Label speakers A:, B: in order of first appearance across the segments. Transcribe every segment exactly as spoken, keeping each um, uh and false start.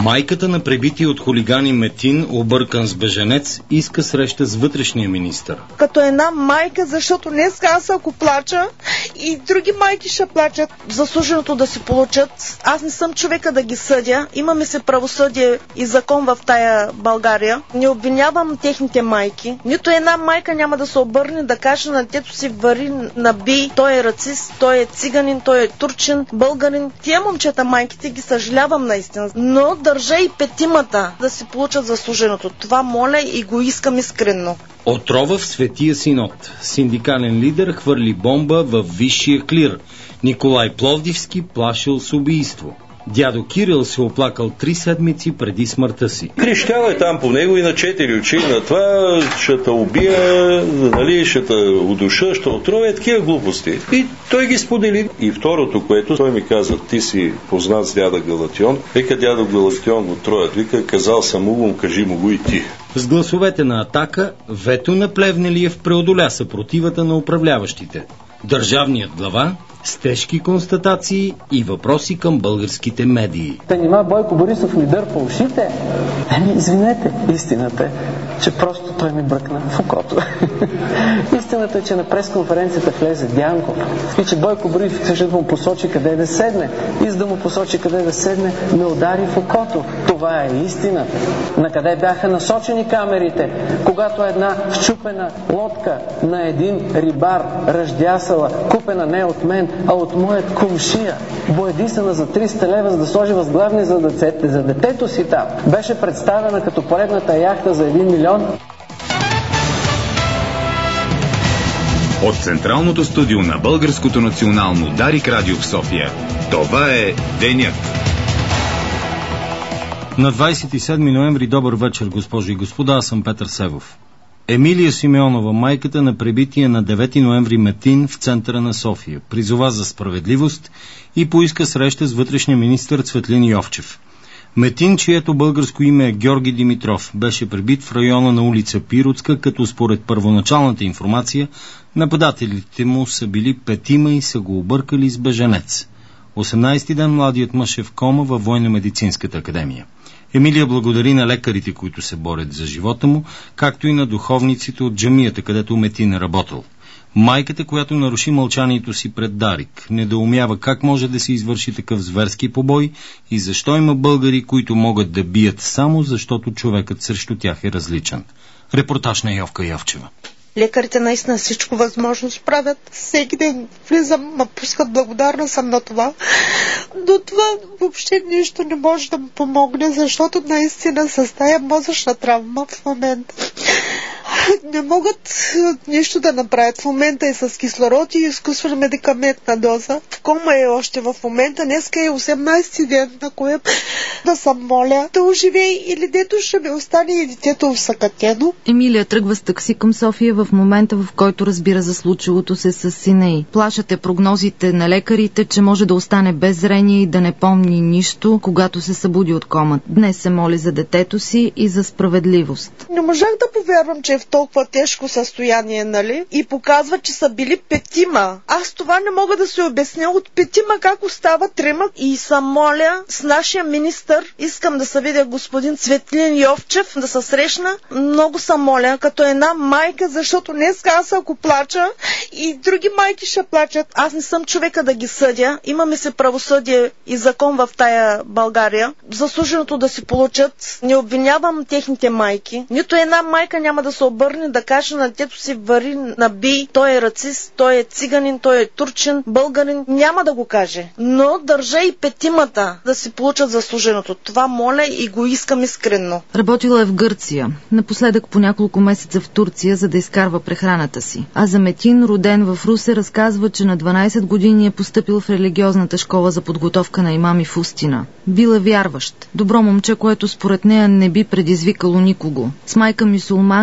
A: Майката на пребития от хулигани Метин, объркан с беженец, иска среща с вътрешния министър.
B: Като една майка, защото днес аз ако плача и други майки ще плачат, заслуженото да си получат. Аз не съм човека да ги съдя. Имаме се правосъдие и закон в тая България. Не обвинявам техните майки. Нито една майка няма да се обърне да каже на детето си: вари, наби, той е рацист, той е циганин, той е турчин, българин. Тия момчета, майките, ги съжалявам наистина. Но държа и петимата да си получат заслуженото. Това моля и го искам искрено.
A: Отрова в Светия Синод. Синдикален лидер хвърли бомба във висшия клир. Николай Пловдивски плашил с убийство. Дядо Кирил се оплакал три седмици преди смъртта си.
C: Крещял е там по него и на четири очи, на това ще те убия, нали, ще те удуша, ще отрова, такива глупости. И той ги сподели. И второто, което той ми каза: ти си познат с дядо Галатион. Вика, дядо Галатион го троят. Вика, казал съм му, кажи му го и ти.
A: С гласовете на Атака, вето на Плевнелиев преодоля съпротивата на управляващите. Държавният глава с тежки констатации и въпроси към българските медии.
D: Та нима Бойко Борисов ми дърпа ушите? Еми, извинете, истината е, че просто той ми бръкна в окото. Истината е, че на пресконференцията влезе Дянков и че Бойко Борисов също да му посочи къде да седне. И за да му посочи къде да седне, ме удари в окото. Това е истината. На къде бяха насочени камерите, когато една счупена лодка на един рибар, ръждясала, купена не от мен, а от моят кумшия, боядисана за триста лева, за да сложи възглавни за, децете, за детето си там, беше представена като поредната яхта за един милион.
E: От централното студио на Българското национално Дарик радио в София, това е Денят.
A: На двадесет и седми ноември, добър вечер, госпожи и господа, аз съм Петър Севов. Емилия Симеонова, майката на пребития на девети ноември Метин в центъра на София, призова за справедливост и поиска среща с вътрешния министър Цветлин Йовчев. Метин, чието българско име е Георги Димитров, беше пребит в района на улица Пиротска, като според първоначалната информация нападателите му са били петима и са го объркали с беженец. осемнадесети ден младият мъж е в кома във Военно-медицинската академия. Емилия благодари на лекарите, които се борят за живота му, както и на духовниците от джамията, където Метин е работил. Майката, която наруши мълчанието си пред Дарик, недоумява как може да се извърши такъв зверски побой и защо има българи, които могат да бият само защото човекът срещу тях е различен. Репортаж на Йовка Йовчева.
B: Лекарите наистина всичко възможно справят. Всеки ден влизам, ме пускат, благодарна съм на това. Но това въобще нищо не може да му помогне, защото наистина с тая мозъчна травма в момента не могат нищо да направят. В момента е с кислород и изкуствена медикаментна доза. В кома е още в момента. Днеска е осемнадесети ден, на кое да съм моля да оживее или дето ще ми остане и детето усъкатено.
F: Емилия тръгва с такси към София в момента, в който разбира за случилото се с сина й. Плашат е прогнозите на лекарите, че може да остане без зрение и да не помни нищо, когато се събуди от комата. Днес се моли за детето си и за справедливост.
B: Не можах да повярвам, че е в толкова тежко състояние, нали? И показва, че са били петима. Аз това не мога да се обясня. От петима как остава трима? И съм моля с нашия министър, искам да се видя господин Цветлин Йовчев, да се срещна. Много съм моля, като една майка, защото днес аз ако плача и други майки ще плачат. Аз не съм човека да ги съдя. Имаме се правосъдие и закон в тая България. Заслуженото да си получат. Не обвинявам техните майки. Нито една майка няма да се обърне да каже на детето си: вари, наби, той е рацист, той е циганин, той е турчин, българин. Няма да го каже. Но държа и петимата да си получат заслуженото. Това моля и го искам искрено.
F: Работила е в Гърция. Напоследък по няколко месеца в Турция, за да изкарва прехраната си. А за Метин, роден в Русе, разказва, че на дванадесет години е постъпил в религиозната школа за подготовка на имами в Устина. Бил е вярващ. Добро момче, което според нея не би предизвикало никого. С майка мюсюлманка и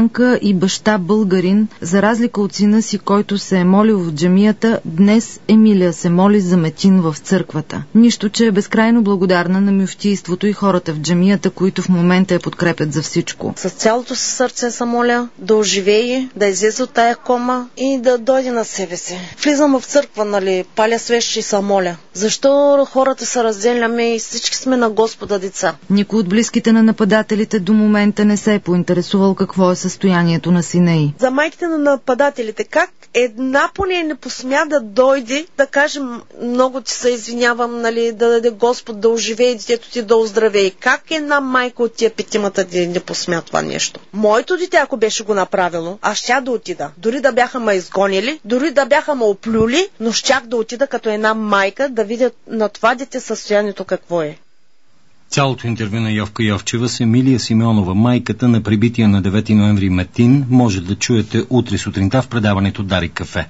F: и баща българин, за разлика от сина си, който се е молил в джамията, днес Емилия се моли за Метин в църквата. Нищо, че е безкрайно благодарна на мюфтийството и хората в джамията, които в момента я подкрепят за всичко.
B: С цялото си сърце се моля да оживее, да излезе от тая кома и да дойде на себе си. Влизам в църква, нали, паля свещи и се моля. Защо хората се разделяме и всички сме на Господа деца?
F: Никой от близките на нападателите до момента не се е поинтересувал какво е състоянието на сина й.
B: За майките на нападателите, как една поне не посмя да дойде, да кажем, много ти се извинявам, нали, да даде Господ да оживее детето ти, да оздравее. Как една майка от тия петимата да не посмя това нещо? Моето дете, ако беше го направило, аз щях да отида. Дори да бяха ме изгонили, дори да бяха ме оплюли, но щях да отида като една майка да видя на това дете състоянието какво е.
A: Цялото интервю на Йовка Йовчева с Емилия Симеонова, майката на прибития на девети ноември Метин, може да чуете утре сутринта в предаването Дарик кафе.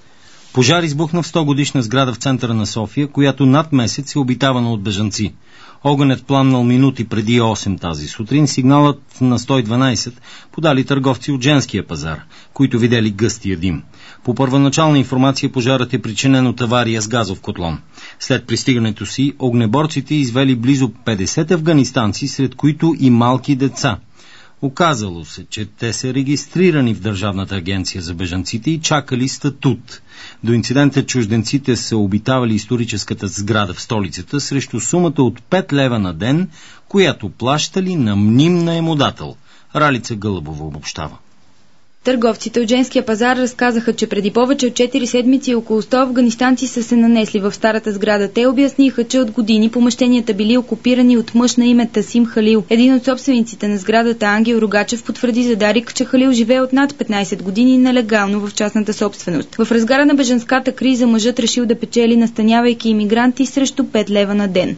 A: Пожар избухна в сто годишна сграда в центъра на София, която над месец е обитавана от бежанци. Огънят пламнал минути преди осем тази сутрин. Сигналът на сто и дванайсет подали търговци от женския пазар, които видели гъстия дим. По първоначална информация пожарът е причинен от авария с газов котлон. След пристигането си, огнеборците извели близо петдесет афганистанци, сред които и малки деца. Оказало се, че те са регистрирани в Държавната агенция за бежанците и чакали статут. До инцидента чужденците са обитавали историческата сграда в столицата срещу сумата от пет лева на ден, която плащали на мним наемодател. Ралица Гълъбова обобщава.
G: Търговците от женския пазар разказаха, че преди повече от четири седмици около сто афганистанци са се нанесли в старата сграда. Те обясниха, че от години помещенията били окупирани от мъж на име Тасим Халил. Един от собствениците на сградата, Ангел Рогачев, потвърди за Дарик, че Халил живее от над петнайсет години нелегално в частната собственост. В разгара на бежанската криза мъжът решил да печели, настанявайки имигранти срещу пет лева на ден.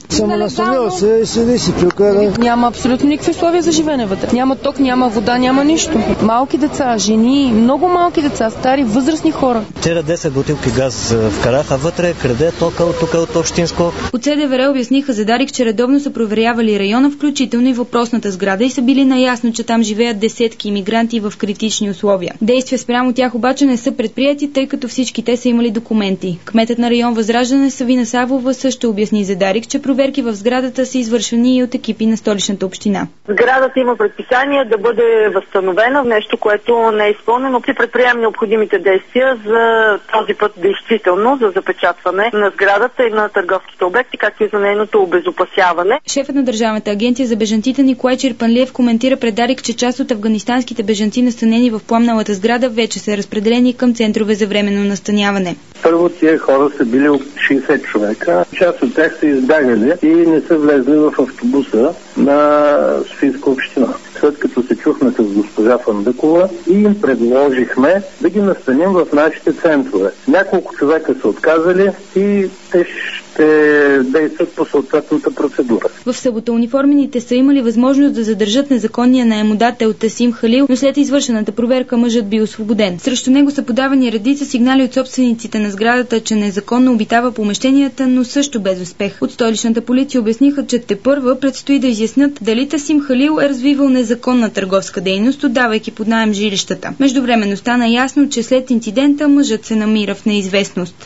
H: Няма абсолютно никакви условия за живеене вътре. Няма ток, няма вода, няма нищо. Малки деца, жени, много малки деца, стари, възрастни хора.
I: Вчера десет бутилки газ вкараха вътре, краде тока от тук от общинско.
G: От СДВР обясниха за Дарик, че редовно са проверявали района, включително и въпросната сграда, и са били наясно, че там живеят десетки имигранти в критични условия. Действия спрямо тях обаче не са предприяти, тъй като всички те са имали документи. Кметът на район Възраждане Савина Савова също обясни за Дарик, че проверки в сградата са извършвани и от екипи на Столичната община.
J: Сградата има предписание да бъде възстановена, нещо, което не е изпълнено. При предприемем необходимите действия за този път действително за запечатване на сградата и на търговските обекти, както и за нейното обезопасяване.
G: Шефът на Държавната агенция за бежанците Николай Черпанлиев коментира пред Дарик, че част от афганистанските бежанци, настанени в пламналата сграда, вече са разпределени към центрове за временно настаняване.
K: Първо тия хора са били от шейсет човека. Част от тях са избягали и не са влезли в автобуса на Софийска община. След като се чухме с госпожа Фандъкова и им предложихме да ги настаним в нашите центрове. Няколко човека са отказали и те ще действат по съответната процедура.
G: В събота униформените са имали възможност да задържат незаконния наемодател Тасим Халил, но след извършената проверка мъжът бил освободен. Срещу него са подавани редица сигнали от собствениците на сградата, че незаконно обитава помещенията, но също без успех. От столичната полиция обясниха, че тепърва предстои да изяснят дали Тасим Халил е развивал незаконна търговска дейност, отдавайки под наем жилищата. Междувременно стана ясно, че след инцидента мъжът се намира в неизвестност.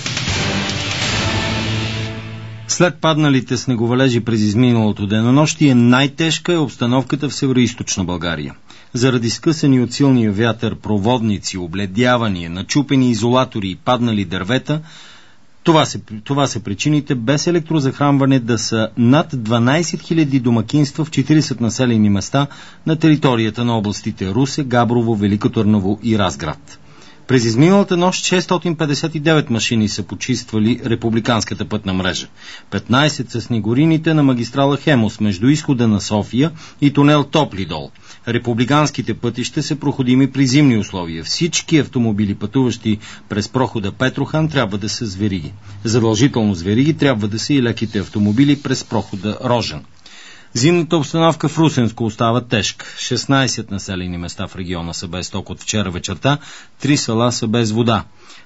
A: След падналите снеговалежи през изминалото денонощие, най-тежка е обстановката в североизточна България. Заради скъсани от силния вятър проводници, обледявания, начупени изолатори и паднали дървета, това са, това са причините без електрозахранване да са над дванайсет хиляди домакинства в четирийсет населени места на територията на областите Русе, Габрово, Велико Търново и Разград. През изминалата нощ шестстотин петдесет и девет машини са почиствали републиканската пътна мрежа. петнайсет са снегорините на магистрала Хемос между изхода на София и тунел Топлидол. Републиканските пътища са проходими при зимни условия. Всички автомобили, пътуващи през прохода Петрохан, трябва да са с вериги. Задължително с вериги трябва да са и леките автомобили през прохода Рожен. Зимната обстановка в Русенско остава тежка. шестнайсет населени места в региона са без ток от вчера вечерта, три села са без вода.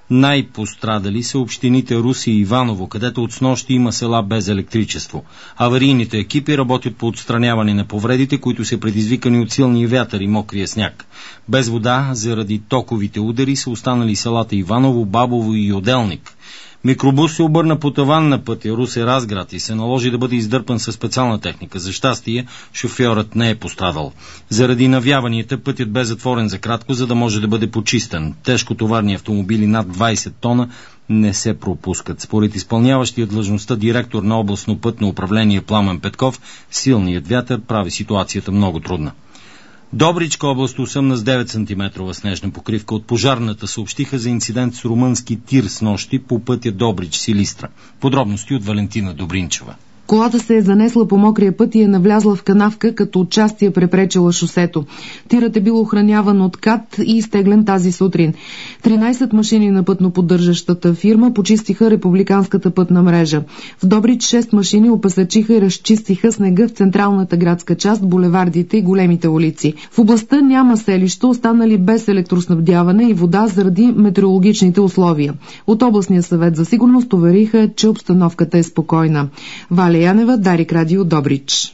A: Най-пострадали са общините Руси и Иваново, където от снощи има села без електричество. Аварийните екипи работят по отстраняване на повредите, които са предизвикани от силния вятър и мокрия сняг. Без вода, заради токовите удари, са останали селата Иваново, Бабово и Отделник. Микробус се обърна по таван на пътя Русе-Разград и се наложи да бъде издърпан със специална техника. За щастие, шофьорът не е пострадал. Заради навяванията пътят бе затворен за кратко, за да може да бъде почистен. Тежкотоварни автомобили над двайсет тона не се пропускат. Според изпълняващия длъжността директор на областно пътно управление Пламен Петков, силният вятър прави ситуацията много трудна. Добричка област осъмна с девет сантиметрова снежна покривка. От пожарната съобщиха за инцидент с румънски тир с нощи по пътя Добрич-Силистра. Подробности от Валентина Добринчева.
L: Колата се е занесла по мокрия път и е навлязла в канавка, като отчасти е препречила шосето. Тирът е бил охраняван от КАТ и изтеглен тази сутрин. тринайсет машини на пътноподдържащата фирма почистиха републиканската пътна мрежа. В Добрич шест машини опасачиха и разчистиха снега в централната градска част, булевардите и големите улици. В областта няма селища, останали без електроснабдяване и вода заради метеорологичните условия. От областния съвет за сигурност увериха, че обстановката е спокойна. Валя Янева, Дарик Радио, Добрич.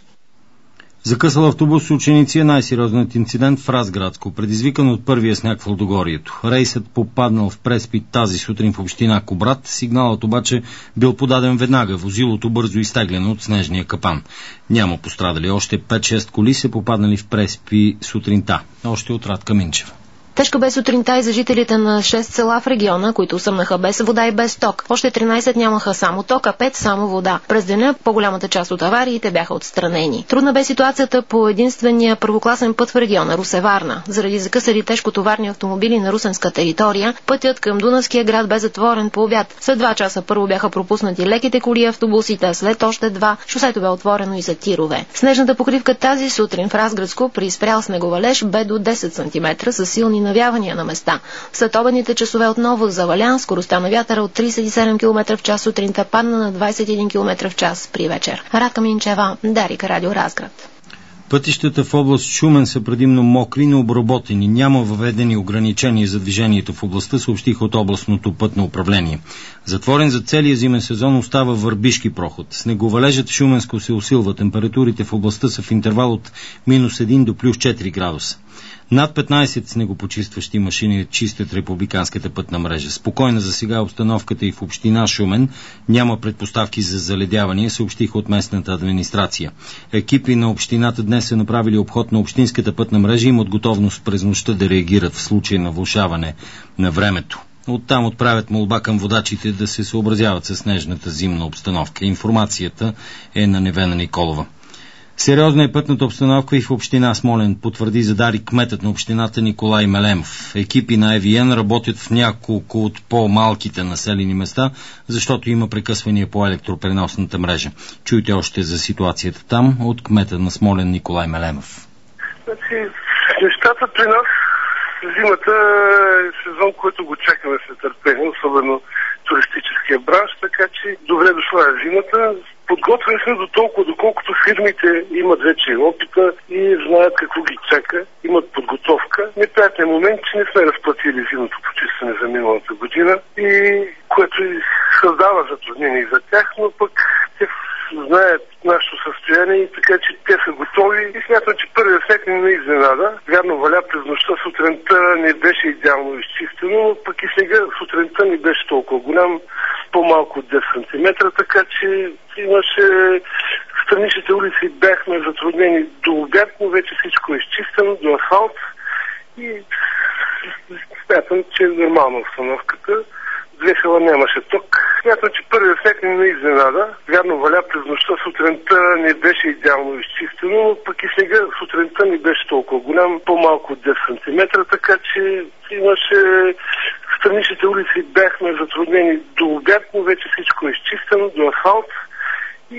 A: Закъсал автобус с ученици е най-сериозният инцидент в Разградско, предизвикан от първия сняг в Лудогорието. Рейсът попаднал в преспит тази сутрин в община Кубрат. Сигналът обаче бил подаден веднага. Возилото бързо изтеглено от снежния капан. Няма пострадали. Още пет-шест коли се попаднали в преспи сутринта. Още от Радка Минчева.
M: Тежка бе сутринта и за жителите на шест села в региона, които съмнаха без вода и без ток. Още тринайсет нямаха само ток, а пет само вода. През деня по-голямата част от авариите бяха отстранени. Трудна бе ситуацията по единствения първокласен път в региона Русе-Варна. Заради закъсали тежкотоварни автомобили на русенска територия, пътят към Дунавския град бе затворен по обяд. След два часа първо бяха пропуснати леките коли и автобусите, след още два шосето бе отворено и за тирове. Снежната покривка тази сутрин в Разградско при спрял снеговалеж бе до десет сантиметра с силни навявания на места. След обедните часове отново заваля, скоростта на вятъра от трийсет и седем километра в час сутринта падна на двайсет и един километра в час при вечер. Радка Минчева, Дарик Радио, Разград.
A: Пътищата в област Шумен са предимно мокри, но обработени. Няма въведени ограничения за движението в областта, съобщиха от областното пътно управление. Затворен за целия зимен сезон остава Върбишки проход. Снеговалежът в Шуменско се усилва. Температурите в областта са в интервал от минус един до плюс четири градуса. Над петнайсет снегопочистващи машини чистят републиканската пътна мрежа. Спокойна за сега обстановката и в община Шумен. Няма предпоставки за заледяване, съобщиха от местната администрация. Екипи на общината днес са направили обход на общинската пътна мрежа и имат готовност през нощта да реагират в случай на влошаване на времето. Оттам отправят молба към водачите да се съобразяват с снежната зимна обстановка. Информацията е на Невена Николова. Сериозна е пътната обстановка и в община Смолян, потвърди за Дарик кметът на общината Николай Мелемов. Екипи на ЕВН работят в няколко от по-малките населени места, защото има прекъсвания по електропреносната мрежа. Чуйте още за ситуацията там от кмета на Смолян Николай Мелемов.
N: Значи, нещата при нас, зимата е сезон, който го чакаме с нетърпение, особено туристическия бранш, така че добре дошла е зимата. Подготвени сме до толкова, доколкото фирмите имат вече опита и знаят какво ги чака, имат подготовка. Неприятният момент, че не сме разплатили зимното почистване за миналата година, и което и създава затруднение за тях, но пък те знаят нашето състояние и така, че те са готови и смятам, че първият снег не изненада. Вярно, валя през нощта, сутринта не беше идеално изчистено, но пък и снега сутринта не беше толкова голям, по-малко от десет сантиметра, така че имаше страничните улици, бяхме затруднени до обяд, но вече всичко е изчистено до асфалт и смятам, че е нормална обстановката. Две села нямаше ток. Смятам, че първият снег не изненада. Вярно, валя през нощта, сутринта не беше идеално изчистено, но пък и снега сутринта не беше толкова голям, по-малко от десет сантиметра, така че имаше страничните улици, бяхме затруднени до обяд, но вече всичко е изчистено до асфалт и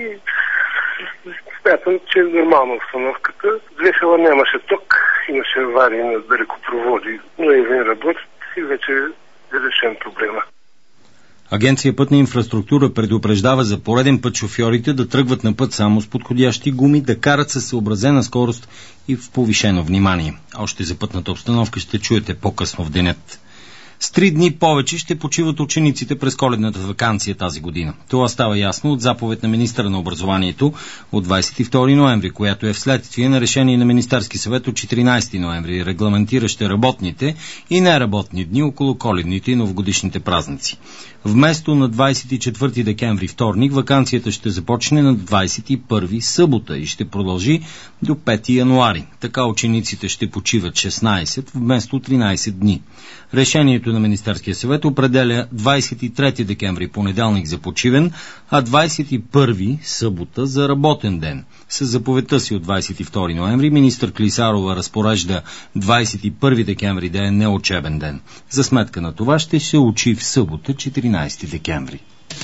N: смятам, че е нормална обстановката. Две села нямаше ток, имаше аварии на далекопроводи, но един работят и вече е решен проблема.
A: Агенция Пътна инфраструктура предупреждава за пореден път шофьорите да тръгват на път само с подходящи гуми, да карат със съобразена скорост и в повишено внимание. Още за пътната обстановка ще чуете по-късно в денят. С три дни повече ще почиват учениците през коледната ваканция тази година. Това става ясно от заповед на министъра на образованието от двадесет и втори ноември, която е вследствие на решение на Министерски съвет от четиринадесети ноември, регламентираща работните и неработни дни около коледните и новогодишните празници. Вместо на двадесет и четвърти декември вторник, ваканцията ще започне на двадесет и първи събота и ще продължи до пети януари. Така учениците ще почиват шестнадесет вместо тринадесет дни. Решението на Министерския съвет определя двадесет и трети декември понеделник за почивен, а двадесет и първи събота за работен ден. С заповедта си от двадесет и втори ноември министър Клисарова разпорежда двадесет и първи декември да е неучебен ден. За сметка на това ще се учи в събота, четиринадесети декември.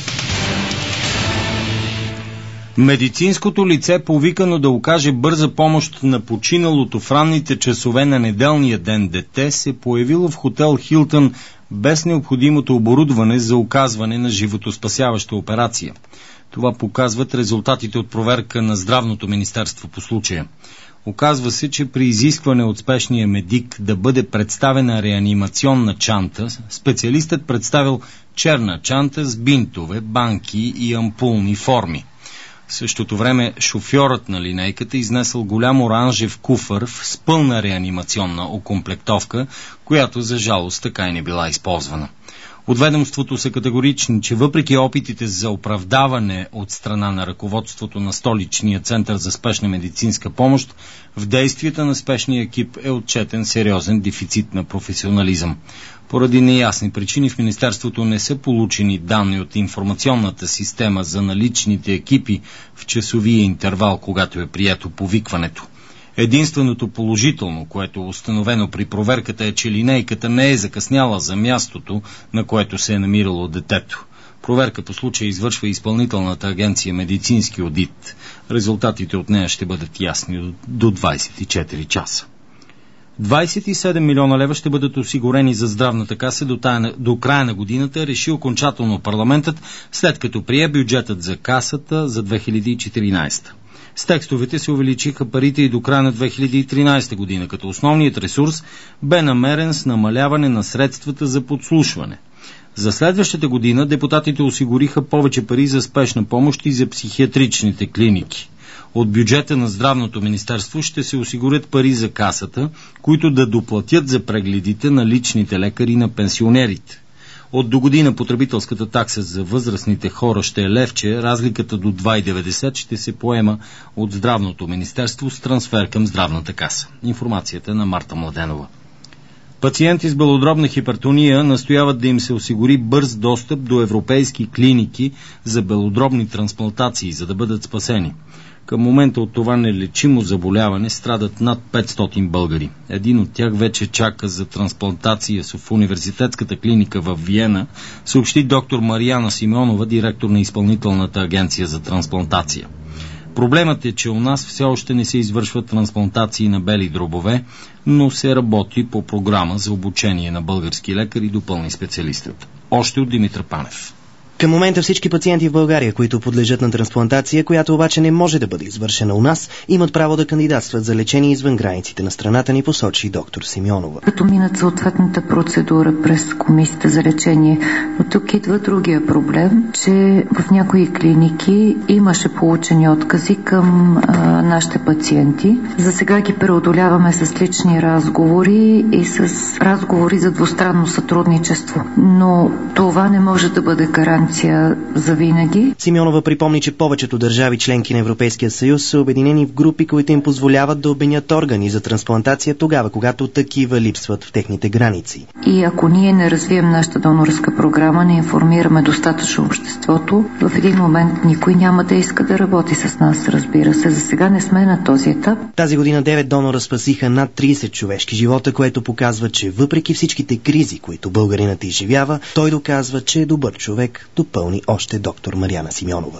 A: Медицинското лице, повикано да окаже бърза помощ на починалото в ранните часове на неделния ден дете, се появило в хотел Хилтън без необходимото оборудване за оказване на животоспасяваща операция. Това показват резултатите от проверка на Здравното министерство по случая. Оказва се, че при изискване от спешния медик да бъде представена реанимационна чанта, специалистът представил черна чанта с бинтове, банки и ампулни форми. В същото време шофьорът на линейката изнесъл голям оранжев куфър с пълна реанимационна окомплектовка, която за жалост така и не била използвана. От ведомството са категорични, че въпреки опитите за оправдаване от страна на ръководството на столичния център за спешна медицинска помощ, в действията на спешния екип е отчетен сериозен дефицит на професионализъм. Поради неясни причини в Министерството не са получени данни от информационната система за наличните екипи в часовия интервал, когато е прието повикването. Единственото положително, което е установено при проверката, е, че линейката не е закъсняла за мястото, на което се е намирало детето. Проверка по случая извършва изпълнителната агенция медицински одит. Резултатите от нея ще бъдат ясни до двадесет и четири часа. двадесет и седем милиона лева ще бъдат осигурени за здравната каса до, тая, до края на годината, реши окончателно парламентът, след като прие бюджетът за касата за две хиляди и четиринадесета. С текстовете се увеличиха парите и до края на две хиляди и тринадесета година, като основният ресурс бе намерен с намаляване на средствата за подслушване. За следващата година депутатите осигуриха повече пари за спешна помощ и за психиатричните клиники. От бюджета на Здравното министерство ще се осигурят пари за касата, които да доплатят за прегледите на личните лекари на пенсионерите. От до година потребителската такса за възрастните хора ще е левче, разликата до два и деветдесет ще се поема от Здравното министерство с трансфер към Здравната каса. Информацията на Марта Младенова. Пациенти с белодробна хипертония настояват да им се осигури бърз достъп до европейски клиники за белодробни трансплантации, за да бъдат спасени. Към момента от това нелечимо заболяване страдат над петстотин българи. Един от тях вече чака за трансплантация в университетската клиника в Виена, съобщи доктор Мариана Симеонова, директор на Изпълнителната агенция за трансплантация. Проблемът е, че у нас все още не се извършват трансплантации на бели дробове, но се работи по програма за обучение на български лекари до пълни специалистът. Още от Димитър Панев.
O: Към момента всички пациенти в България, които подлежат на трансплантация, която обаче не може да бъде извършена у нас, имат право да кандидатстват за лечение извън границите на страната, ни посочи доктор Симеонова.
P: Като минат съответната процедура през комисията за лечение. Но тук идва другия проблем, че в някои клиники имаше получени откази към а, нашите пациенти. За сега ги преодоляваме с лични разговори и с разговори за двустранно сътрудничество. Но това не може да бъде гаранция за винаги.
O: Симеонова припомни, че повечето държави членки на Европейския съюз са обединени в групи, които им позволяват да обменят органи за трансплантация тогава, когато такива липсват в техните граници.
P: И ако ние не развием нашата донорска програма, не информираме достатъчно обществото, в един момент никой няма да иска да работи с нас, разбира се. За сега не сме на този етап.
O: Тази година девет донора спасиха над тридесет човешки живота, което показва, че въпреки всичките кризи, които българинът изживява, той доказва, че е добър човек, допълни още доктор Мариана Симеонова.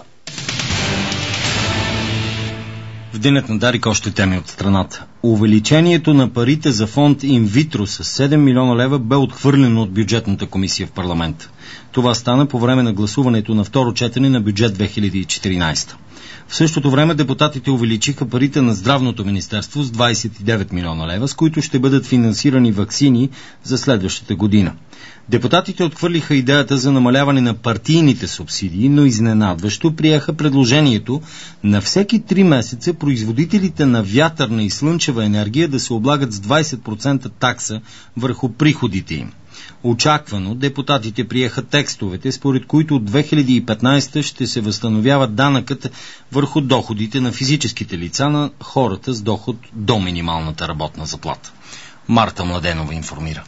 A: В денят на Дарик още теми от страната. Увеличението на парите за фонд инвитро с седем милиона лева бе отхвърлено от бюджетната комисия в парламента. Това стана по време на гласуването на второ четене на бюджет две хиляди и четиринадесета. В същото време депутатите увеличиха парите на Здравното министерство с двадесет и девет милиона лева, с които ще бъдат финансирани ваксини за следващата година. Депутатите отхвърлиха идеята за намаляване на партийните субсидии, но изненадващо приеха предложението на всеки три месеца производителите на вятърна и слънчева енергия да се облагат с двадесет процента такса върху приходите им. Очаквано депутатите приеха текстовете, според които от две хиляди и петнадесета ще се възстановява данъкът върху доходите на физическите лица на хората с доход до минималната работна заплата. Марта Младенова информира.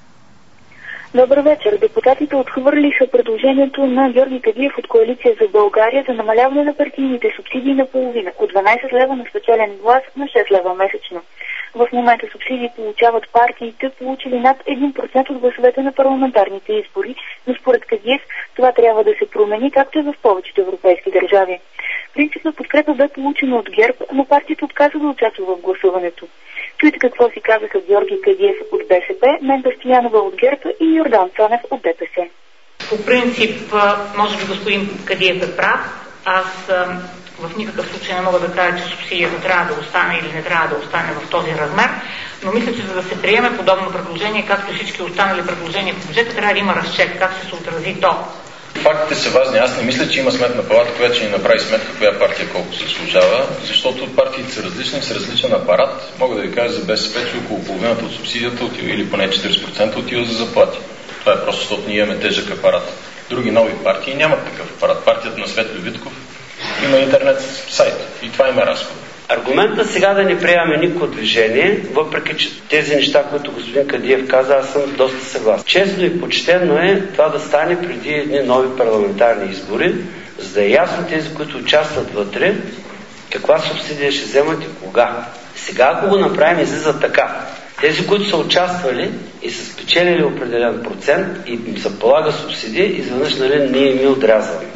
Q: Добър вечер. Депутатите отхвърлиха предложението на Георги Кадиев от Коалиция за България за намаляване на партийните субсидии на половина, от дванадесет лева на специален глас на шест лева месечно. В момента субсидии получават партиите, получили над един процент от гласовете на парламентарните избори, но според Кадиев това трябва да се промени, както и в повечето европейски държави. Принципна подкрепа бе получена от ГЕРБ, но партията отказа да участва в гласуването. Чуйте какво си казаха Георги Кадиев от БСП, Менда Стоянова от ГЕРБ и Йордан Цонев от ДПС.
R: По принцип, може би господин Кадиев е прав. Аз в никакъв случай не мога да кажа, че субсидията трябва да остане или не трябва да остане в този размер, но мисля, че за да се приеме подобно предложение, както и всички останали предложения по бюджета, трябва да има разчет, как ще се отрази то.
S: Фактите са важни. Аз не мисля, че има сметна палата, която ще ни направи сметка коя партия колко се служава, защото партиите са различни, с различен апарат. Мога да ви кажа за БСП, че около половината от субсидията отива, или поне четиридесет процента отива за заплати. Това е просто, защото ние имаме тежък апарат. Други нови партии нямат такъв апарат. Партията на Светло Витков има интернет сайт и това има разход.
T: Аргумента сега да не приемаме никакво движение, въпреки че тези неща, които господин Кадиев каза, аз съм доста съгласен. Честно и почтено е това да стане преди едни нови парламентарни избори, за да е ясно тези, които участват вътре, каква субсидия ще вземат и кога. Сега, ако го направим, излиза така. Тези, които са участвали и са спечелили определен процент и им се полага субсидия, изведнъж нали, ние им отрязваме.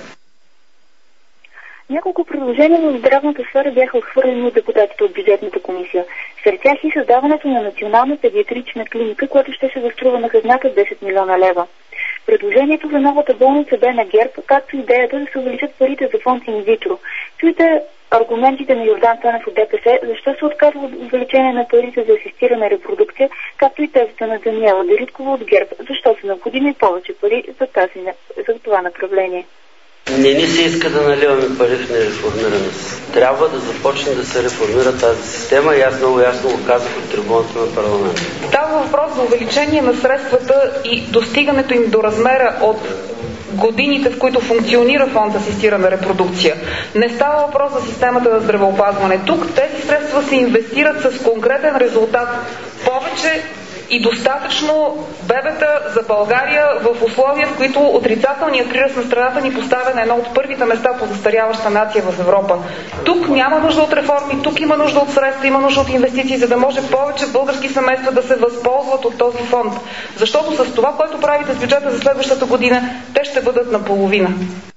Q: Няколко предложения в здравната сфера бяха отхвърлени от депутатите от бюджетната комисия. Сред тях и създаването на национална педиатрична клиника, която ще се възтрува на хазната десет милиона лева. Предложението за новата болница бе на ГЕРБ, както и идеята да се увеличат парите за фонд инвитро. Чуйте аргументите на Йордан Цонев от ДПС, защо се отказва от увеличение на парите за асистирана репродукция, както и тезата на Даниела Дариткова от ГЕРБ, защо са необходими повече пари за, тази, за това направление.
T: Не ни се иска да наливаме пари в нереформираност. Трябва да започне да се реформира тази система и аз много ясно го казах от трибуната на парламента.
R: Става въпрос за увеличение на средствата и достигането им до размера от годините, в които функционира фонд асистирана репродукция. Не става въпрос за системата на здравеопазване. Тук тези средства се инвестират с конкретен резултат. Повече и достатъчно бебета за България в условия, в които отрицателният прираст на страната ни поставя на едно от първите места по застаряваща нация в Европа. Тук няма нужда от реформи, тук има нужда от средства, има нужда от инвестиции, за да може повече български семейства да се възползват от този фонд. Защото с това, което правите с бюджета за следващата година, те ще бъдат наполовина.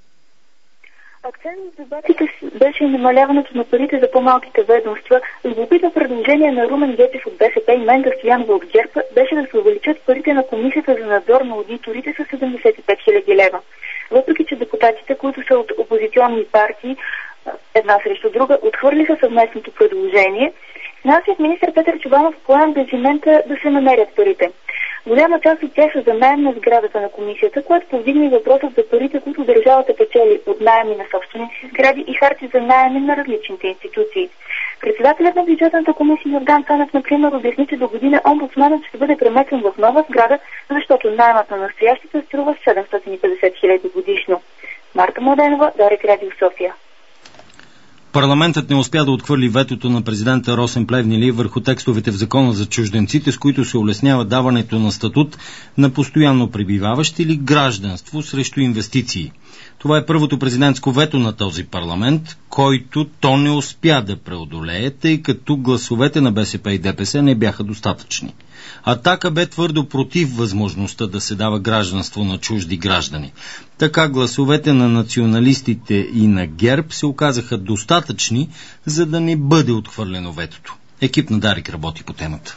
Q: Акцент в дебатите беше намаляването на парите за по-малките ведомства. Любопитно предложение на Румен Гечев от БСП и Менда Стоянова от ГЕРБ беше да се увеличат парите на Комисията за надзор на аудиторите с седемдесет и пет хиляди лева. Въпреки че депутатите, които са от опозиционни партии, една срещу друга, отхвърлиха съвместното предложение, финансовият министър Петър Чобанов пое ангажимента да се намерят парите. Голяма част от тях са за наем на сградата на комисията, което повдигна въпросът за парите, които държавата печели от наеми на собствените си сгради и харти за наеми на различните институции. Председателят на бюджетната комисия Йордан Цонев, например, обясни, че до година омбудсманът ще бъде преместен в нова сграда, защото наемът на настоящата струва седемстотин и петдесет хиляди годишно. Марта Младенова, Дарик Радио София.
A: Парламентът не успя да отхвърли ветото на президента Росен Плевнелиев върху текстовете в закона за чужденците, с които се улеснява даването на статут на постоянно пребиваващи или гражданство срещу инвестиции. Това е първото президентско вето на този парламент, който то не успя да преодолее, тъй като гласовете на БСП и ДПС не бяха достатъчни. Атака бе твърдо против възможността да се дава гражданство на чужди граждани. Така гласовете на националистите и на ГЕРБ се оказаха достатъчни, за да не бъде отхвърлено ветото. Екип на Дарик работи по темата.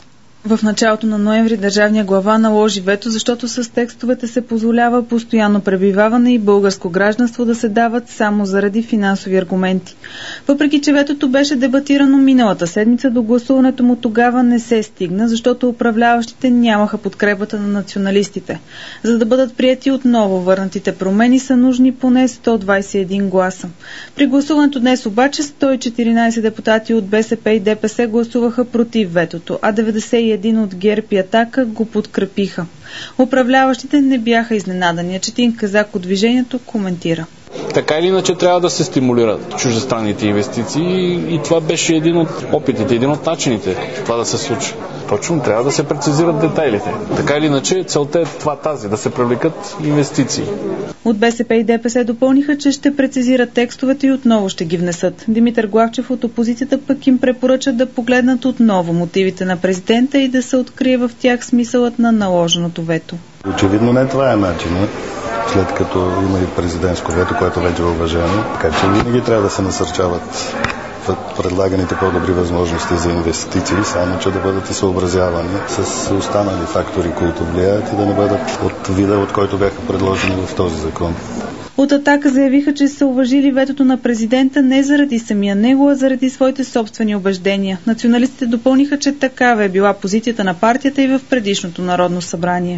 U: В началото на ноември държавния глава наложи вето, защото с текстовете се позволява постоянно пребиваване и българско гражданство да се дават само заради финансови аргументи. Въпреки че ветото беше дебатирано миналата седмица, до гласуването му тогава не се стигна, защото управляващите нямаха подкрепата на националистите. За да бъдат прияти отново върнатите промени са нужни поне сто двадесет и един гласа. При гласуването днес обаче сто и четиринадесет депутати от БСП и ДПС гласуваха против ветото, а деветдесет и един от ГЕРБ и Атака го подкрепиха. Управляващите не бяха изненадани. Четин Казак от Движението коментира.
V: Така или иначе трябва да се стимулират чуждестранните инвестиции и това беше един от опитите, един от начините това да се случи. Точно трябва да се прецизират детайлите. Така или иначе целта е това тази, да се привлекат инвестиции.
U: От БСП и ДПС допълниха, че ще прецизират текстовете и отново ще ги внесат. Димитър Главчев от опозицията пък им препоръча да погледнат отново мотивите на президента и да се открие в тях смисълът на наложеното вето.
W: Очевидно не това е начинът, след като има и президентско вето, което вече е уважено. Така че винаги трябва да се насърчават предлаганите по-добри възможности за инвестиции, само че да бъдат и съобразявани с останали фактори, които влияят и да не бъдат от вида, от който бяха предложени в този закон.
U: От Атака заявиха, че са уважили ветото на президента не заради самия него, а заради своите собствени убеждения. Националистите допълниха, че такава е била позицията на партията и в предишното Народно събрание.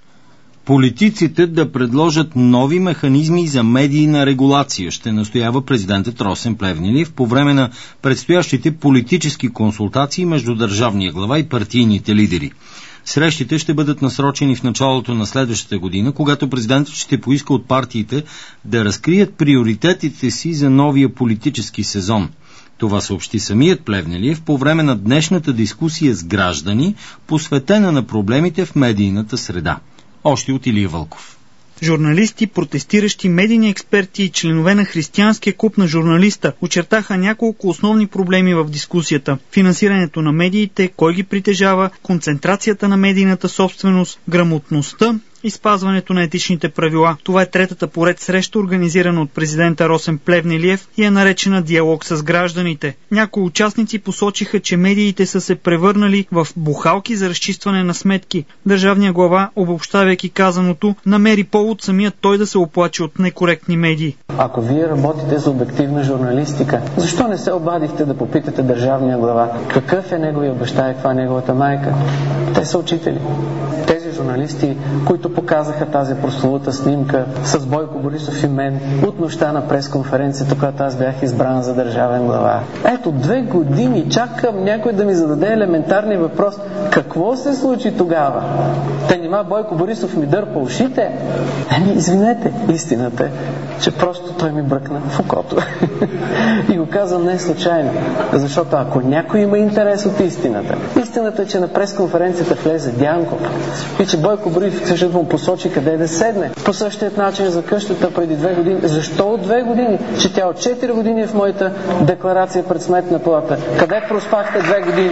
A: Политиците да предложат нови механизми за медийна регулация, ще настоява президентът Росен Плевнелиев по време на предстоящите политически консултации между държавния глава и партийните лидери. Срещите ще бъдат насрочени в началото на следващата година, когато президентът ще поиска от партиите да разкрият приоритетите си за новия политически сезон. Това съобщи самият Плевнелиев по време на днешната дискусия с граждани, посветена на проблемите в медийната среда. Още от Илия Вълков.
X: Журналисти, протестиращи, медийни експерти и членове на Християнския клуб на журналиста очертаха няколко основни проблеми в дискусията. Финансирането на медиите, кой ги притежава, концентрацията на медийната собственост, грамотността и спазването на етичните правила. Това е третата поред среща, организирана от президента Росен Плевнелиев и е наречена диалог с гражданите. Някои участници посочиха, че медиите са се превърнали в бухалки за разчистване на сметки. Държавният глава, обобщавайки казаното, намери повод самият той да се оплаче от некоректни медии.
D: Ако вие работите за обективна журналистика, защо не се обадихте да попитате държавния глава какъв е неговия баща и каква е неговата майка? Те са учители. Тези журналисти, които показаха тази прословута снимка с Бойко Борисов и мен от нощта на пресконференцията, когато аз бях избран за държавен глава. Ето, две години чакам някой да ми зададе елементарния въпрос. Какво се случи тогава? Та нима Бойко Борисов ми дърпа ушите? Еми, извинете, истината е, че просто той ми бръкна в окото. И го казвам не случайно, защото ако някой има интерес от истината, истината е, че на пресконференцията влезе Дянков и че Бойко Борисов също му посочи къде да седне. По същият начин за къщата преди две години. Защо от две години? Че тя от четири години е в моята декларация пред Сметна палата. Къде проспахте две години?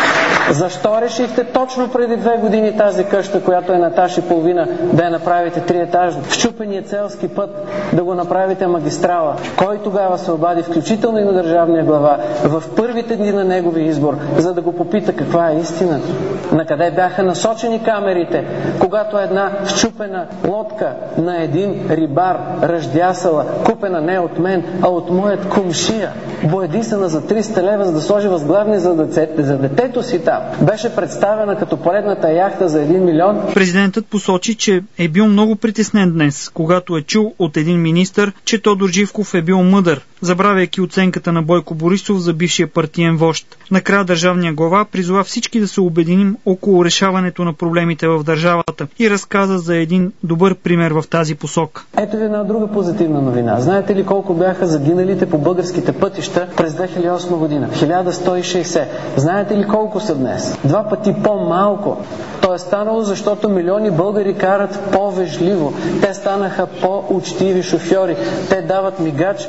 D: Защо решихте точно преди две години тази къща, която е на етаж и половина, да я направите триетажна? Счупения Целски път да го направите магистрала? Кой тогава се обади, включително и на държавния глава, в първите дни на неговия избор, за да го попита каква е истината? На къде бяха насочени камерите, когато една счупена лодка на един рибар, ръждясала, купена не от мен, а от моят кумшия, боядисана за триста лева, за да сложи възглавни за, децете, за детето си там, беше представена като поредната яхта за един милион.
X: Президентът посочи, че е бил много притеснен днес, когато е чул от един министър, че Тодор Живков е бил мъдър, забравяйки оценката на Бойко Борисов за бившия партиен вожд. Накрая държавния глава призова всички да се обединим около решаването на проблемите в държавата и разказа за един добър пример в тази посока.
D: Ето ви една друга позитивна новина. Знаете ли колко бяха загиналите по българските пътища през две хиляди и осма година? хиляда сто и шейсет. Знаете ли колко са днес? Два пъти по-малко. То е станало, защото милиони българи карат по-вежливо. Те станаха по-учтиви шофьори. Те дават мигач.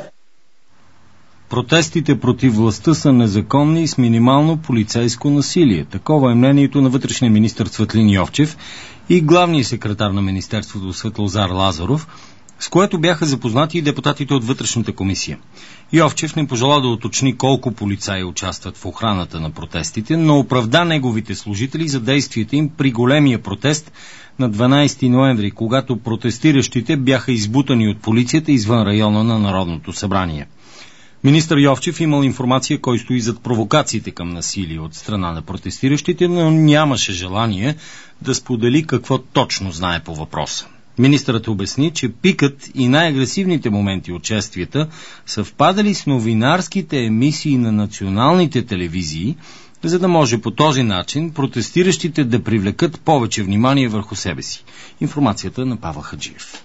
A: Протестите против властта са незаконни и с минимално полицейско насилие. Такова е мнението на вътрешния министър Цветлин Йовчев и главния секретар на министерството Светлозар Лазаров. с което бяха запознати и депутатите от Вътрешната комисия. Йовчев не пожела да уточни колко полицаи участват в охраната на протестите, но оправда неговите служители за действията им при големия протест на дванадесети ноември, когато протестиращите бяха избутани от полицията извън района на Народното събрание. Министър Йовчев имал информация кой стои зад провокациите към насилие от страна на протестиращите, но нямаше желание да сподели какво точно знае по въпроса. Министърът обясни, че пикът и най-агресивните моменти от шествията съвпадали с новинарските емисии на националните телевизии, за да може по този начин протестиращите да привлекат повече внимание върху себе си. Информацията на Павел Хаджиев.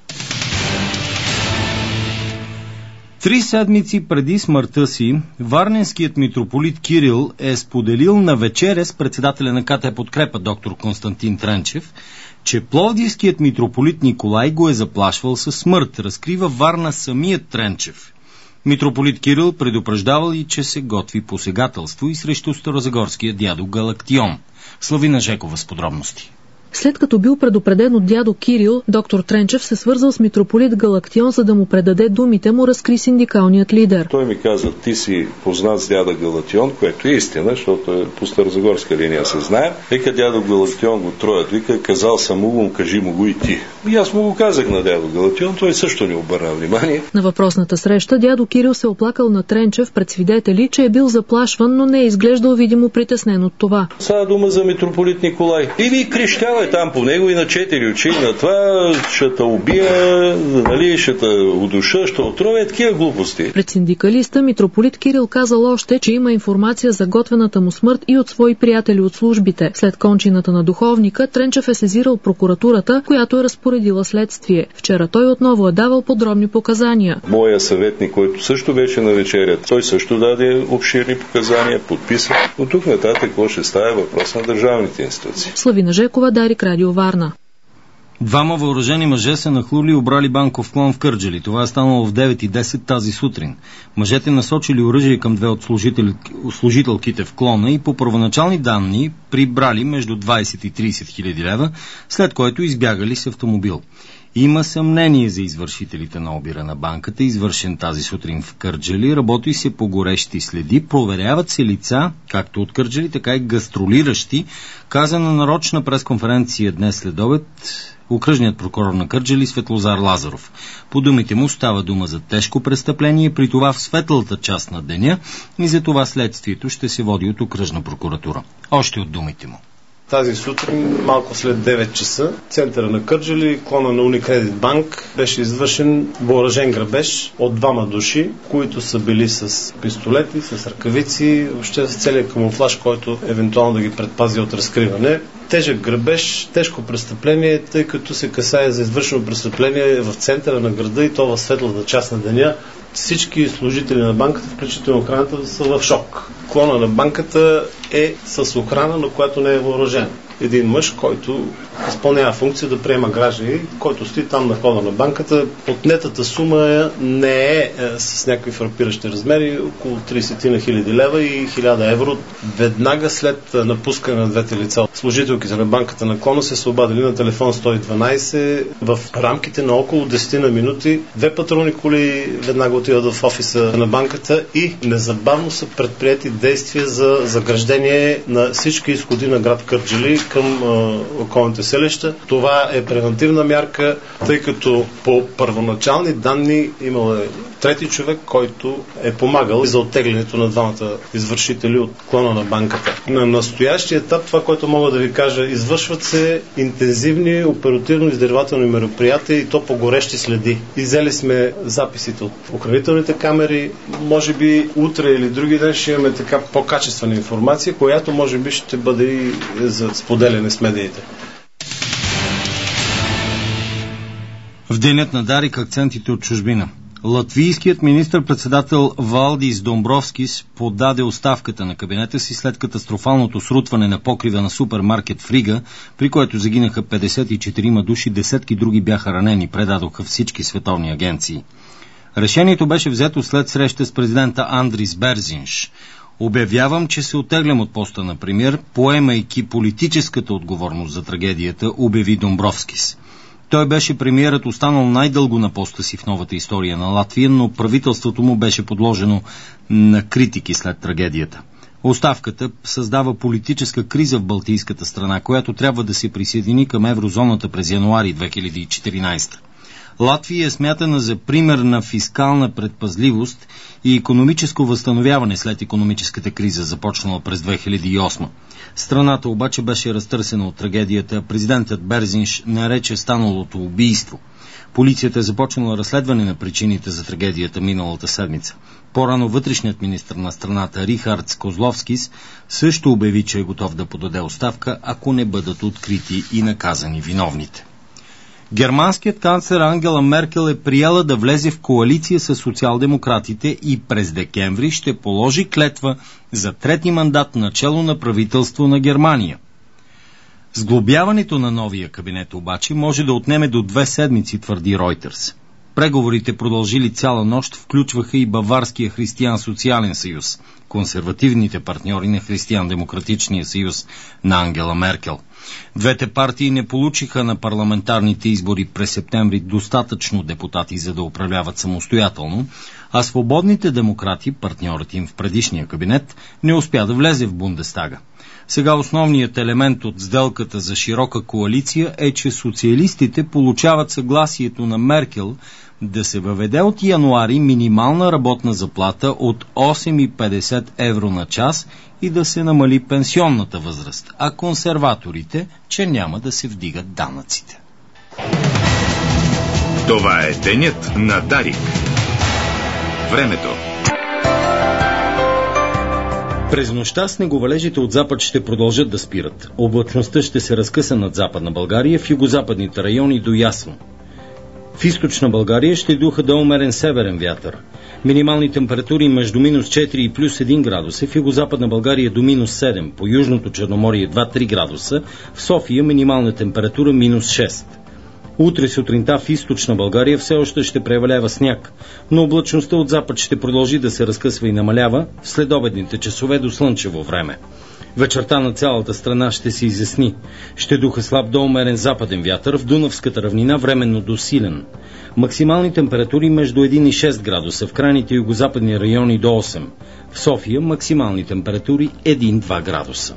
A: Три седмици преди смъртта си, варненският митрополит Кирил е споделил на вечеря с председателя на КТ Подкрепа доктор Константин Тренчев, че пловдивският митрополит Николай го е заплашвал със смърт, разкрива Варна самият Тренчев. Митрополит Кирил предупреждавал и, че се готви посегателство и срещу старозагорския дядо Галактион. Славина Жекова с подробности.
B: След като бил предупреден от дядо Кирил, доктор Тренчев се свързал с митрополит Галактион, за да му предаде думите му, разкри синдикалният лидер.
C: Той ми каза, ти си познат с дяда Галактион, което е истина, защото е по старозагорска линия се знае. Вика, дядо Галактион го троят, вика, казал съм му, кажи му го и ти. И аз му го казах на дядо Галактион, той също не обърна внимание.
B: На въпросната среща дядо Кирил се оплакал на Тренчев пред свидетели, че е бил заплашван, но не е изглеждал видимо притеснен от това.
C: Става дума за митрополит Николай. И ви крещява там по него и на четири очи, на това ще те убия, нали, ще те удуша, ще отровя, такива глупости.
B: Пред синдикалиста митрополит Кирил казал още, че има информация за готвената му смърт и от свои приятели от службите. След кончината на духовника, Тренчев е сезирал прокуратурата, която е разпоредила следствие. Вчера той отново е давал подробни показания.
C: Моя съветник, който също беше на вечеря, той също даде обширни показания, подписа. Но тук нататък какво ще става въпрос на държавните институции.
B: Славина Жекова, Дарик, Радио Варна.
A: Двама въоръжени мъже се нахлули и обрали банков клон в Кърджали. Това е станало в девет и десет тази сутрин. Мъжете насочили оръжие към две от служител... служителките в клона и по първоначални данни прибрали между двадесет и тридесет хиляди лева, след което избягали с автомобил. Има съмнение за извършителите на обира на банката, извършен тази сутрин в Кърджали. Работи се по горещи следи, проверяват се лица, както от Кърджали, така и гастролиращи, каза на нарочна пресконференция днес след обед окръжният прокурор на Кърджали Светлозар Лазаров. По думите му става дума за тежко престъпление, при това в светлата част на деня, и за това следствието ще се води от окръжна прокуратура. Още от думите му.
E: Тази сутрин, малко след девет часа, в центъра на Кърджали, клона на Уникредит банк, беше извършен въоръжен грабеж от двама души, които са били с пистолети, с ръкавици, въобще с целият камуфлаж, който евентуално да ги предпази от разкриване. Тежък грабеж, тежко престъпление, тъй като се касае за извършено престъпление в центъра на града и то в светлата част на деня. Всички служители на банката, включително охраната, са в шок. Клона на банката е с охрана, но която не е въоръжена. Един мъж, който изпълнява функция да приема граждани, който стои там на входа на банката. Отнетата сума не е, е с някакви фрапиращи размери, около тридесет хиляди лева и хиляда евро. Веднага след напускане на двете лица, служителките на банката на клона се са обадили на телефон сто и дванадесет. В рамките на около десет на минути две патрулни коли веднага отиват в офиса на банката и незабавно са предприети действия за заграждение на всички изходи на град Кърджали към а, околните селища. Това е превентивна мярка, тъй като по първоначални данни имал е трети човек, който е помагал за оттеглянето на двамата извършители от клона на банката. На настоящия етап, това, което мога да ви кажа, извършват се интензивни оперативно-издирвателни мероприятия и то по горещи следи. Иззели сме записите от охранителните камери. Може би утре или други ден ще имаме така по-качествена информация, която може би ще бъде и за споделяне с медиите.
A: В денят на Дарик акцентите от чужбина. Латвийският министър-председател Валдис Домбровскис подаде оставката на кабинета си след катастрофалното срутване на покрива на супермаркет в Рига, при което загинаха петдесет и четирима души, десетки други бяха ранени, предадоха всички световни агенции. Решението беше взето след среща с президента Андрис Берзинш. Обявявам, че се оттеглям от поста на премиер, поемайки политическата отговорност за трагедията, обяви Домбровскис. Той беше премиерът, останал най-дълго на поста си в новата история на Латвия, но правителството му беше подложено на критики след трагедията. Оставката създава политическа криза в балтийската страна, която трябва да се присъедини към еврозоната през януари две хиляди и четиринадесета. Латвия е смятана за пример на фискална предпазливост и икономическо възстановяване след икономическата криза, започнала през две хиляди и осма. Страната обаче беше разтърсена от трагедията. Президентът Берзинш нарече станалото убийство. Полицията е започнала разследване на причините за трагедията миналата седмица. По-рано вътрешният министър на страната Рихардс Козловскис също обяви, че е готов да подаде оставка, ако не бъдат открити и наказани виновните. Германският канцлер Ангела Меркел е приела да влезе в коалиция с социал-демократите и през декември ще положи клетва за трети мандат начело на правителство на Германия. Сглобяването на новия кабинет обаче може да отнеме до две седмици, твърди Ройтерс. Преговорите, продължили цяла нощ, включваха и Баварския християн-социален съюз, консервативните партньори на Християн-демократичния съюз на Ангела Меркел. Двете партии не получиха на парламентарните избори през септември достатъчно депутати, за да управляват самостоятелно, а свободните демократи, партньорът им в предишния кабинет, не успя да влезе в Бундестага. Сега основният елемент от сделката за широка коалиция е, че социалистите получават съгласието на Меркел да се въведе от януари минимална работна заплата от осем цяло и петдесет евро на час и да се намали пенсионната възраст, а консерваторите, че няма да се вдигат данъците.
F: Това е денят на Дарик. Времето.
A: През нощта снеговалежите от запад ще продължат да спират. Облачността ще се разкъса над западна България, в югозападните райони до ясно. В източна България ще духа да умерен северен вятър. Минимални температури между минус четири и плюс един градуса, в югозападна България до минус седем, по южното Черноморие два до три градуса, в София минимална температура минус шест. Утре сутринта в източна България все още ще превалява сняг, но облачността от запад ще продължи да се разкъсва и намалява в следобедните часове до слънчево време. Вечерта на цялата страна ще се изясни. Ще духа слаб до умерен западен вятър, в Дунавската равнина временно до силен. Максимални температури между един и шест градуса, в крайните югозападни райони до осем. В София максимални температури един до два градуса.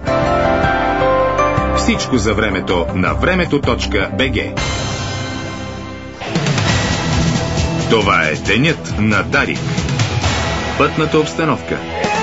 F: Всичко за времето на времето точка бе же. Това е денят на Дарик. Пътната обстановка.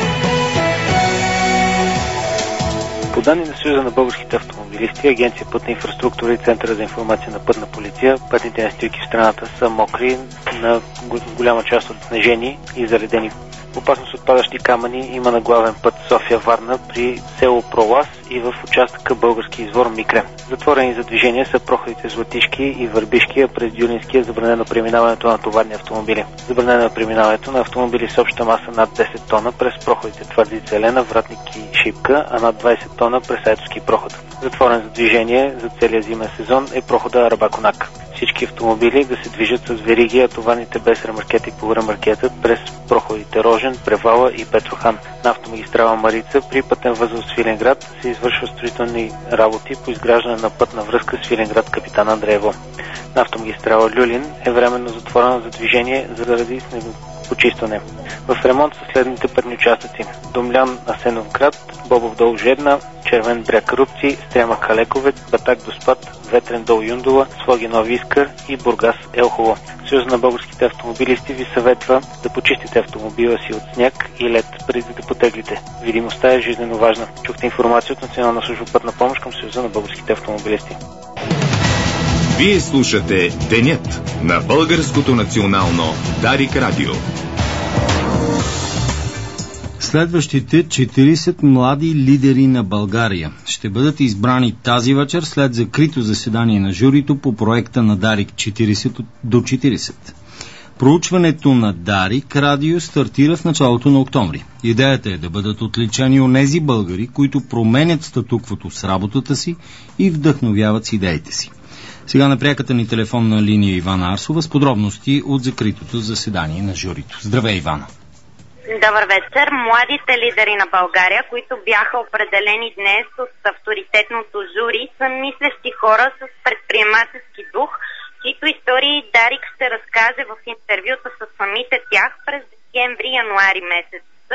H: По данни на Съюза на българските автомобилисти, Агенция Пътна инфраструктура и Центъра за информация на Пътна полиция, пътните настилки в страната са мокри, на голяма част от снежени и заредени. Опасност от падащи камъни има на главен път София-Варна при село Пролаз и в участъка Български извор Микре. Затворени за движение са проходите Златишки и Върбишки, а през Дюлински е забранено преминаването на товарни автомобили. Забранено е преминаването на автомобили с обща маса над десет тона през проходите Твърдица Елена, Вратник и Шипка, а над двадесет тона през Айтовски проход. Затворен за движение за целия зимен сезон е прохода Арабаконак. Всички автомобили да се движат с вериги, а товарните без ремаркета и полуремаркета през проходите Рожен, Превала и Петрохан. На автомагистрала Марица при пътен възел Свиленград се извършва строителни работи по изграждане на пътна връзка Свиленград Капитан Андреево. На автомагистрала Люлин е временно затворена за движение заради снегопочистване. В ремонт са следните пътни участъци: Домлян Асеновград, Бобов дол Жедна, Червен бряг Рубци, Стряма Калековец, Батак Доспад, Ветрен дол Юндола, Своги Нови Искър и Бургас Елхово. Съюз на българските автомобилисти ви съветва да почистите автомобила си от сняг и лед преди да потеглите. Видимостта е жизненно важна. Чухте информация от Национална служба Пътна помощ към Съюза на българските автомобилисти.
F: Вие слушате Денят на Българското национално Дарик Радио.
A: Следващите четиридесет млади лидери на България ще бъдат избрани тази вечер след закрито заседание на журито по проекта на Дарик четиридесет до четиридесет. Проучването на Дарик Радио стартира в началото на октомври. Идеята е да бъдат отличени онези българи, които променят статуквото с работата си и вдъхновяват с идеите си. Сега на пряката ни телефонна линия Ивана Арсова с подробности от закритото заседание на журито. Здравей, Ивана!
G: Добър вечер. Младите лидери на България, които бяха определени днес от авторитетното жури, са мислещи хора с предприемачески дух, чието истории Дарик ще разкаже в интервюта с самите тях през декември-януари месеца.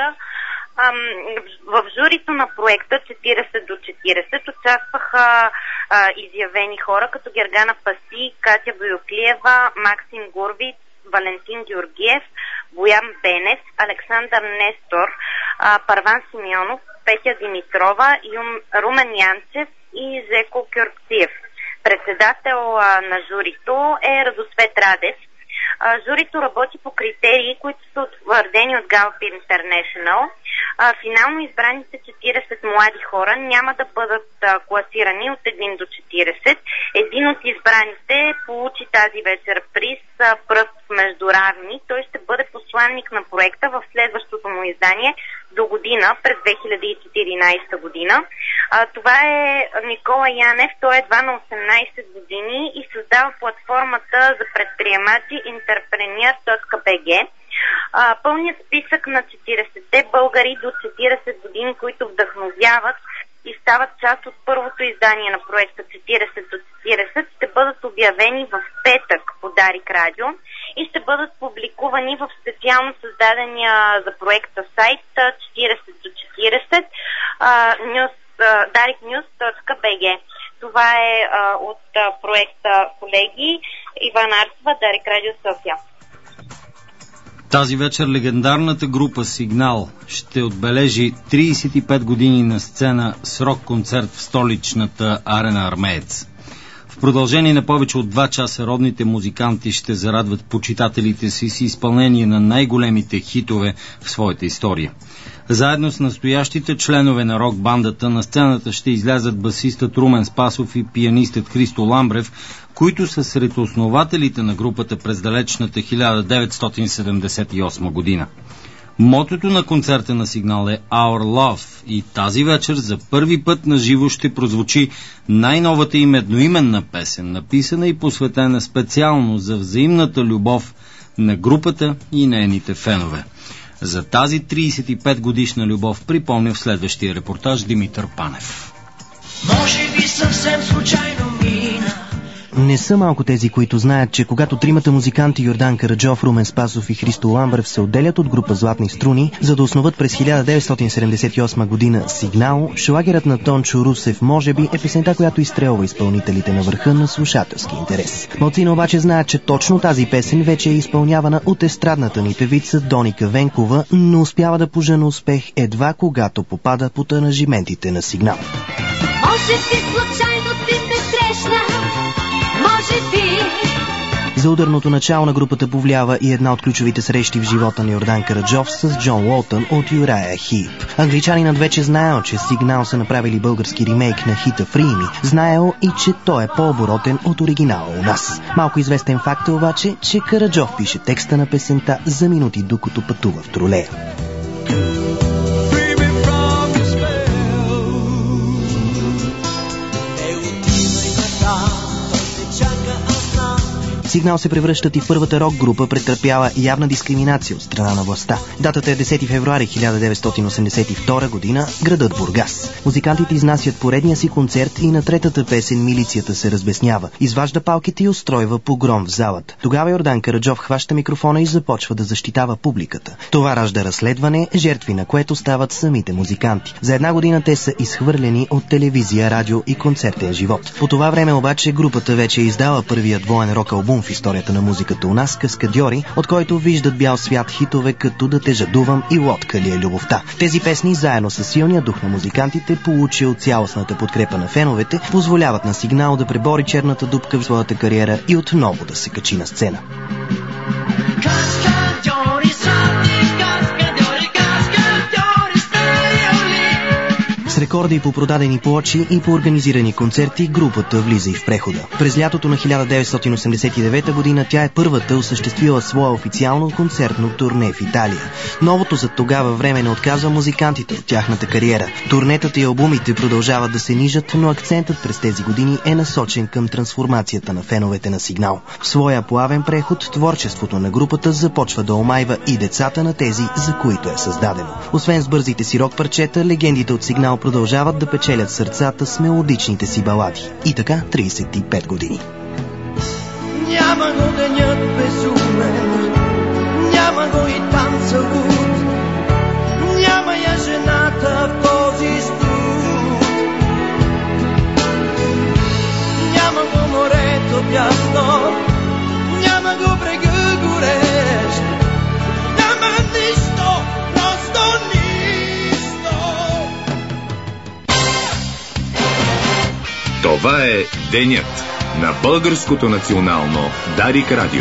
G: В журито на проекта четирийсет до четирийсет участваха а, изявени хора като Гергана Паси, Катя Боюклиева, Максим Гурвиц, Валентин Георгиев, Боян Бенев, Александър Нестор, а, Парван Симеонов, Петя Димитрова, Юм, Румен Янчев и Жеко Кюрксиев. Председател а, на журито е Радосвет Радев. А, журито работи по критерии, които са утвърдени от Gallup International. А, финално избраните четирийсет млади хора няма да бъдат а, класирани от един до четирийсет. Един от избраните получи тази вечер приз а, Пръст между равни. Той ще бъде посланник на проекта в следващото му издание до година, през две хиляди и четиринадесета година. А, това е Никола Янев, той е едва на осемнадесет години и създава платформата за предприемачи интерпренер точка би джи. Пълният списък на четирийсетте българи до четирийсет години, които вдъхновяват и стават част от първото издание на проекта четирийсет до четирийсет, ще бъдат обявени в петък по Дарик Радио и ще бъдат публикувани в специално създадения за проекта сайт четирийсет до четирийсет дарик нюз точка би джи. Това е а, от а, проекта колеги Иван Арсова, Дарик Радио София.
A: Тази вечер легендарната група Сигнал ще отбележи тридесет и пет години на сцена с рок-концерт в столичната Арена Армеец. В продължение на повече от два часа родните музиканти ще зарадват почитателите си с изпълнение на най-големите хитове в своята история. Заедно с настоящите членове на рок-бандата на сцената ще излязат басистът Румен Спасов и пианистът Христо Ламбрев, които са сред основателите на групата през далечната хиляда деветстотин седемдесет и осма година. Мотото на концерта на Сигнал е Our Love и тази вечер за първи път на живо ще прозвучи най-новата им едноименна песен, написана и посветена специално за взаимната любов на групата и нейните фенове. За тази тридесет и пет годишна любов припомня в следващия репортаж Димитър Панев.
I: Може би съвсем случайно мина.
O: Не са малко тези, които знаят, че когато тримата музиканти Йордан Караджов, Румен Спасов и Христо Ламбрев се отделят от група Златни струни, за да основат през хиляда деветстотин седемдесет и осма година Сигнал, шлагерът на Тончо Русев може би е песента, която изстрелва изпълнителите на върха на слушателски интерес. Малцина обаче знаят, че точно тази песен вече е изпълнявана от естрадната ни певица Доника Венкова, но успява да пожена успех едва когато попада под аранжиментите на Сигнал.
I: Може би случайно ти ме срещна. Може би.
O: За ударното начало на групата повлиява и една от ключовите срещи в живота на Йордан Караджов с Джон Уолтън от Юрая Хип. Англичанинът вече знаел, че Сигнал са направили български ремейк на хита Free Me. Знаел и, че той е по-оборотен от оригинала у нас. Малко известен факт е обаче, че Караджов пише текста на песента за минути, докато пътува в тролея. Сигнал се превръщат и в първата рок-група, претърпяла явна дискриминация от страна на властта. Датата е десети февруари хиляда деветстотин осемдесет и втора година, градът Бургас. Музикантите изнасят поредния си концерт и на третата песен милицията се разбеснява. Изважда палките и устройва погром в залата. Тогава Йордан Караджов хваща микрофона и започва да защитава публиката. Това ражда разследване, жертви на което стават самите музиканти. За една година те са изхвърлени от телевизия, радио и концертен живот. По това време обаче групата вече е издала първият двоен рок-албум в историята на музиката у нас, Каскадьори, от който виждат бял свят хитове като Да те жадувам и Лодка ли е любовта. Тези песни, заедно с силния дух на музикантите, получи от цялостната подкрепа на феновете, позволяват на Сигнал да пребори черната дупка в своята кариера и отново да се качи на сцена. С рекорди по продадени плочи и по организирани концерти, групата влиза и в прехода. През лятото на хиляда деветстотин осемдесет и девета година тя е първата осъществила своя официално концертно турне в Италия. Новото за тогава време не отказва музикантите от тяхната кариера. Турнетата и албумите продължават да се нижат, но акцентът през тези години е насочен към трансформацията на феновете на Сигнал. В своя плавен преход творчеството на групата започва да омайва и децата на тези, за които е създадено. Освен с бързите си рок парчета, легендите от Сигнал продължават да печелят сърцата с мелодичните си балади. И така тридесет и пет години.
J: Няма го денят безумен, няма го и танца луд, няма я жената в този студ, няма го морето бясно, няма го брега горещ, няма нищо, просто нищо.
F: Това е денят на Българското национално Дарик Радио.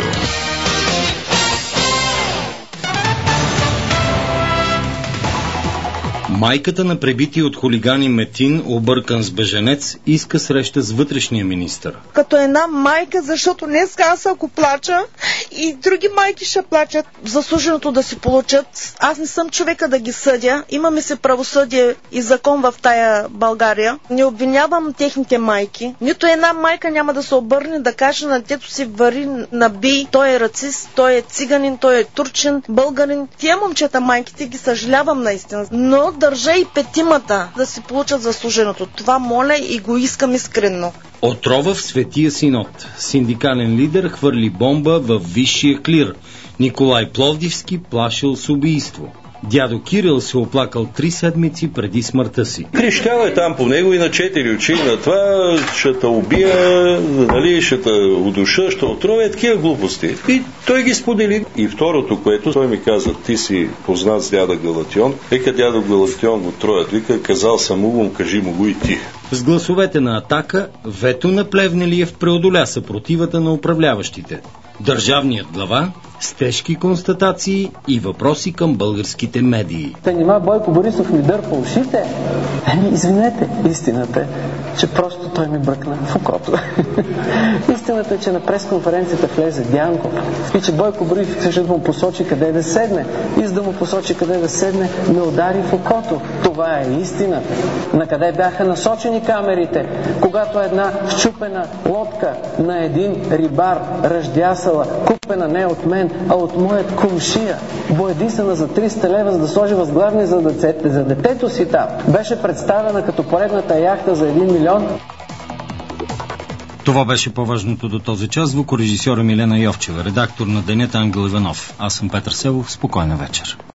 A: Майката на пребити от хулигани Метин, объркан с беженец, иска среща с вътрешния министър.
K: Като една майка, защото днес аз ако плача и други майки ще плачат заслуженото да си получат. Аз не съм човека да ги съдя. Имаме се правосъдие и закон в тая България. Не обвинявам техните майки. Нито една майка няма да се обърне да каже на детето си вари, наби, той е рацист, той е циганин, той е турчин, българин. Тия момчета майките ги съжалявам наистина. Но държа и петимата да си получат заслуженото. Това моля и го искам искрено.
A: Отрова в Светия Синод. Синдикален лидер хвърли бомба във висшия клир. Николай Пловдивски плашил с убийство. Дядо Кирил се оплакал три седмици преди смъртта си.
C: Крещял е там по него и на четири очи, на това ще те убия, нали, ще те удуша, ще отровя, такива глупости. И той ги сподели. И второто, което той ми каза, ти си познат с дядо Галатион, вика дядо Галатион го троят, вика, казал съм му, кажи му го и ти.
A: С гласовете на Атака, вето на Плевнелиев преодоля съпротивата на управляващите. Държавният глава с тежки констатации и въпроси към българските медии.
D: Та нима Бойко Борисов ми дърпа ушите? Ами, извинете, истината е, че просто той ми бръкна в окото. Истината е, че на пресконференцията влезе Дянков и че Бойко Борисов ще да му посочи къде да седне. И за да му посочи къде да седне, ме удари в окото. Това е истината. На къде бяха насочени камерите, когато една щупена лодка на един рибар ръждясала, купена не от мен, а от моят кумшия, боядисана за триста лева, за да сложи възглавни за, децете, за детето си там, беше представена като поредната яхта за един милион.
A: Това беше по-важното до този час. Звукорежисьора Милена Йовчева, редактор на Денят Ангел Иванов. Аз съм Петър Севов. Спокойна вечер.